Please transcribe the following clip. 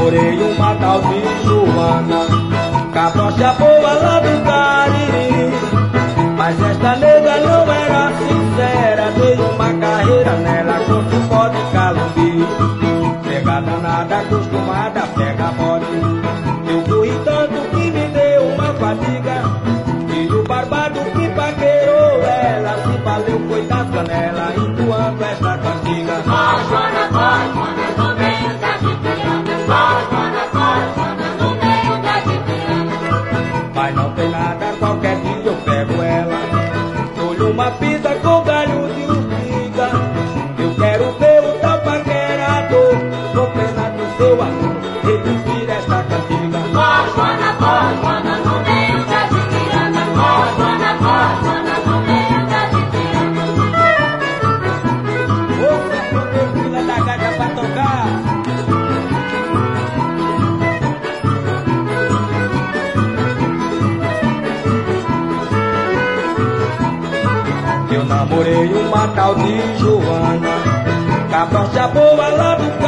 namorei uma tal de Joana, cabrocha boa lá do Cariri. Mas esta nega não era sincera, dei uma carreira nela com cipó de calumbi. Pega danada, acostumada, pega mole. Eu fui tanto que me deu uma fadiga. E o barbado que paquerou ela se valeu, foi da janela, entoando esta cantiga. Vai, Joana, no meio da Tipiana. Vai, Joana, no meio da Tipiana. Mas não tem nada, qualquer dia eu pego ela. Dou-lhe uma pizza com galho de urtiga. Eu quero ver o tal paquerador, com pena do seu amor, repetir esta cantiga. Vai, Joana, no meio da Tipiana. Vai, Joana, no meio da Tipiana. Ouça, não tem fila da gaita pra tocar. Eu namorei uma tal de Joana, cabrocha boa lá do